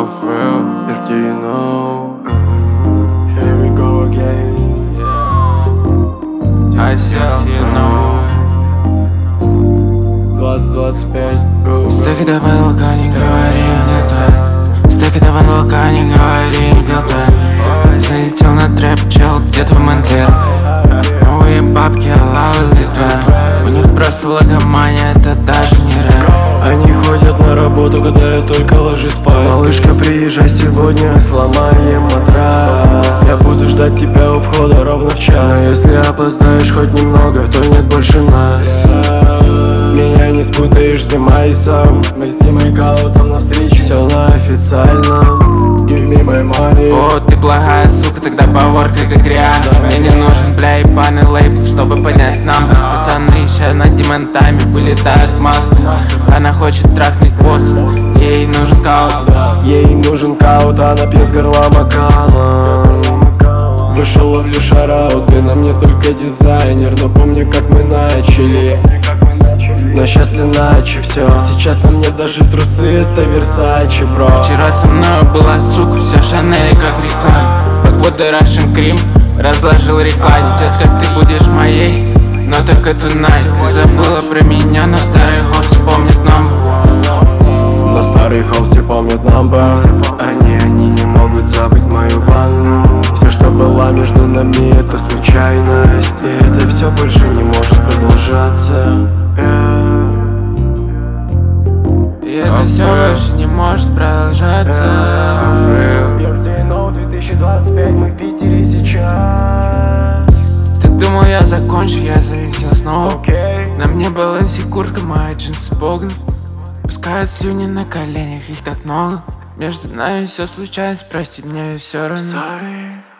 Oh, for real, if do you know? Here we go again. I said, you know. 20-25. Стык до потолка, не говори, где-то. Стык до потолка, не говори, где-то. Залетел на трэп, чел, где-то в Монтлер. Новые бабки, лавы, литвен. У них просто логомания, это даже не рэп. Они ходят на работу, когда я только ложусь спать. Малышка, приезжай сегодня, сломаем матрас. Я буду ждать тебя у входа ровно в час. Но если опоздаешь хоть немного, то нет больше нас. Меня не спутаешь с Димайсом. Мы с Димой Гаутом навстречу. Все на официальном. Give me my money. О, ты плохая сука, тогда поворка как реально. Мне не нужен, бля, ебаный лейбл, чтобы понять намберс. Пацаны еще над демонтами вылетают в маску. Она хочет трахнуть босс, ей нужен каут. Ей нужен каут, она пьет с горла макалом. Вышел, ловлю шараут, ты на мне только дизайнер. Но помню, как мы начали. Но сейчас иначе все. Сейчас на мне даже трусы, это Версачи, бро. Вчера со мной была сука, вся в Шанель как реклама. Backwood и Russian Cream разложил рекламу. Детка, ты будешь моей, но так это Nike. Ты забыла про меня, но старый хост помнит номер. Но старые хоусы помнят number. Они не могут забыть мою ванну. Все, что было между нами, это случайность. И это все больше не может продолжаться. И это все больше не может продолжаться. Юрдино 2025, мы в Питере сейчас. Ты думал, я закончу, я залетел снова. Окей. На мне балансе куртка, мои джинсы погнут. Пускают слюни на коленях, их так много. Между нами все случается, прости, мне все равно. Sorry.